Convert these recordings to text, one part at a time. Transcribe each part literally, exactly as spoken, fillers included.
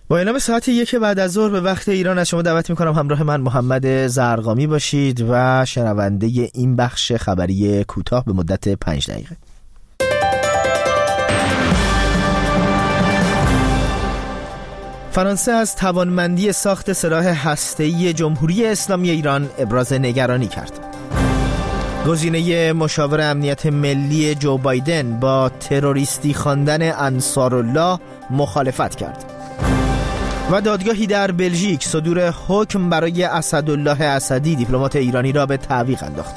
با اعلام ساعت یک بعد از ظهر به وقت ایران از شما دعوت میکنم همراه من محمد زرقامی باشید و شنونده این بخش خبری کوتاه به مدت پنج دقیقه. فرانسه از توانمندی ساخت سلاح هسته‌ای جمهوری اسلامی ایران ابراز نگرانی کرد. گزینه مشاور امنیت ملی جو بایدن با تروریستی خواندن انصارالله مخالفت کرد. و دادگاهی در بلژیک صدور حکم برای اسدالله اسدی دیپلمات ایرانی را به تعویق انداخت.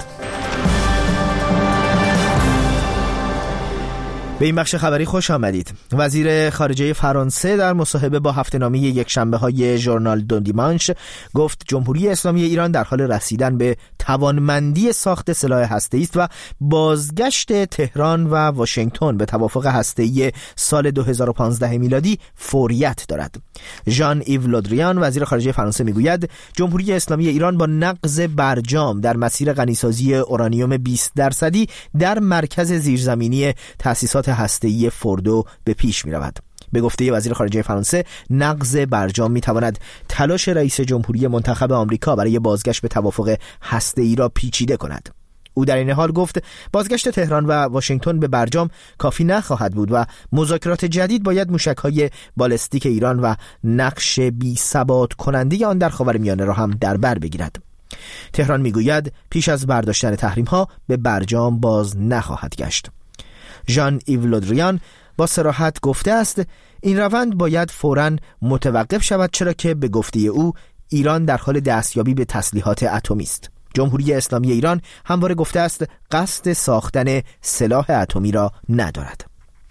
به این بخش خبری خوش آمدید. وزیر خارجه فرانسه در مصاحبه با هفته‌نامه یکشنبه‌های ژورنال دو دیمانش گفت جمهوری اسلامی ایران در حال رسیدن به توانمندی ساخت سلاح هسته‌ای است و بازگشت تهران و واشنگتن به توافق هسته‌ای سال دو هزار و پانزده میلادی فوریت دارد. ژان ایو لودریان وزیر خارجه فرانسه میگوید جمهوری اسلامی ایران با نقض برجام در مسیر غنیسازی اورانیوم بیست درصدی در مرکز زیرزمینی تأسیسات هسته‌ای فوردو به پیش می رود. به گفته وزیر خارجه فرانسه نقض برجام می تواند تلاش رئیس جمهوری منتخب آمریکا برای بازگشت به توافق هسته‌ای را پیچیده کند. او در این حال گفت بازگشت تهران و واشنگتن به برجام کافی نخواهد بود و مذاکرات جدید باید موشک‌های بالستیک ایران و نقش بی ثبات کننده آن در خاورمیانه را هم در بر بگیرد. تهران میگوید پیش از برداشتن تحریم‌ها به برجام باز نخواهد گشت. ژان ایو لودریان با صراحت گفته است این روند باید فوراً متوقف شود، چرا که به گفته او ایران در حال دستیابی به تسلیحات اتمی است. جمهوری اسلامی ایران همواره گفته است قصد ساختن سلاح اتمی را ندارد.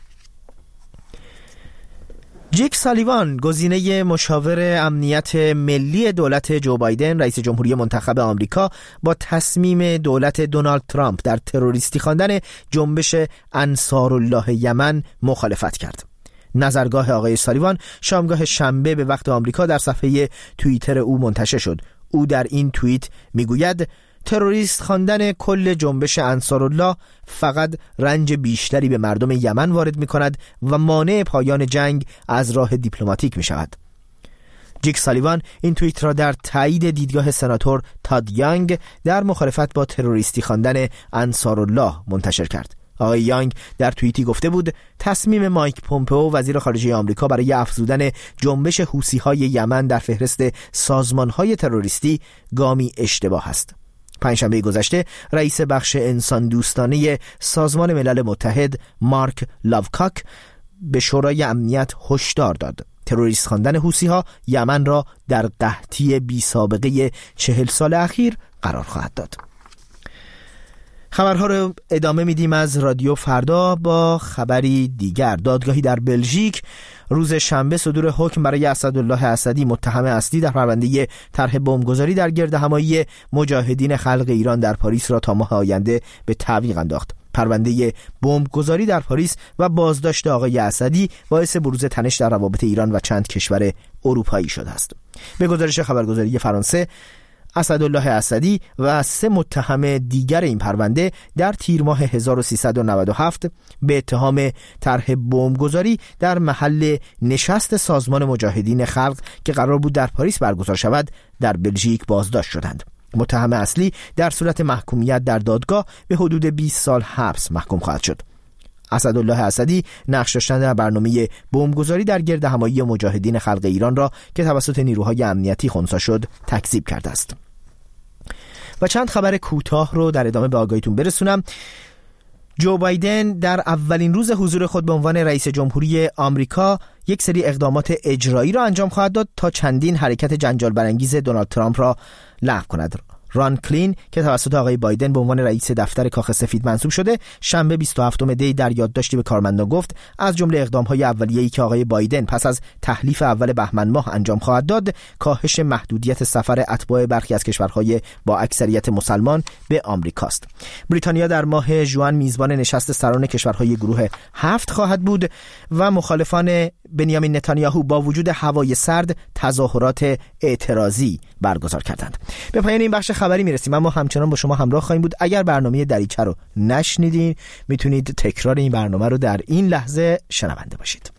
جیک سالیوان گزینه مشاور امنیت ملی دولت جو بایدن رئیس جمهوری منتخب آمریکا با تصمیم دولت دونالد ترامپ در تروریستی خواندن جنبش انصارالله یمن مخالفت کرد. نظرگاه آقای سالیوان شامگاه شنبه به وقت آمریکا در صفحه توییتر او منتشر شد. او در این توییت میگوید تروریست خواندن کل جنبش انصارالله فقط رنج بیشتری به مردم یمن وارد می کند و مانع پایان جنگ از راه دیپلماتیک می شود. جیک سالیوان این توییت را در تایید دیدگاه سناتور تاد یانگ در مخالفت با تروریستی خواندن انصارالله منتشر کرد. آقای یانگ در توییتی گفته بود تصمیم مایک پومپئو وزیر خارجه آمریکا برای افزودن جنبش حوثی‌های یمن در فهرست سازمان‌های تروریستی گامی اشتباه است. پنجشنبه گذشته رئیس بخش انسان دوستانه سازمان ملل متحد مارک لاوکاک به شورای امنیت هشدار داد تروریست خواندن حوثی‌ها یمن را در قحطی بی سابقه چهل سال اخیر قرار خواهد داد. خبرها رو ادامه میدیم از رادیو فردا با خبری دیگر. دادگاهی در بلژیک روز شنبه صدور حکم برای اسدالله اسدی متهم اصلی در پرونده طرح بمبگذاری در گردهمایی مجاهدین خلق ایران در پاریس را تا ماه آینده به تعویق انداخت. پرونده بمبگذاری در پاریس و بازداشت آقای اسدی باعث بروز تنش در روابط ایران و چند کشور اروپایی شده است. به گزارش خبرگزاری فرانسه اسدالله اسدی و سه متهم دیگر این پرونده در تیر ماه هزار و سیصد و نود و هفت به اتهام طرح بمبگذاری در محل نشست سازمان مجاهدین خلق که قرار بود در پاریس برگزار شود در بلژیک بازداشت شدند. متهم اصلی در صورت محکومیت در دادگاه به حدود بیست سال حبس محکوم خواهد شد. اسدالله اسدی نقش داشتن در برنامه بمبگذاری در گردهمایی مجاهدین خلق ایران را که توسط نیروهای امنیتی خنثی شد تکذیب کرده است. و چند خبر کوتاه رو در ادامه به آگاهیتون برسونم. جو بایدن در اولین روز حضور خود به عنوان رئیس جمهوری آمریکا یک سری اقدامات اجرایی را انجام خواهد داد تا چندین حرکت جنجال برانگیز دونالد ترامپ را لغو کند. ران کلین که توسط آقای بایدن به عنوان رئیس دفتر کاخ سفید منصوب شده شنبه بیست و هفتم دی در یادداشتی به کارمندان گفت از جمله اقدام‌های اولیه‌ای که آقای بایدن پس از تحلیف اول بهمن ماه انجام خواهد داد کاهش محدودیت سفر اتباع برخی از کشورهای با اکثریت مسلمان به آمریکاست. بریتانیا در ماه ژوئن میزبان نشست سران کشورهای گروه هفت خواهد بود و مخالفان بنیامین نتانیاهو با وجود هوای سرد تظاهرات اعتراضی برگزار کردند. به پایان این بخش خبری میرسیم، اما همچنان با شما همراه خواهیم بود. اگر برنامه دریچه رو نشنیدین میتونید تکرار این برنامه رو در این لحظه شنونده باشید.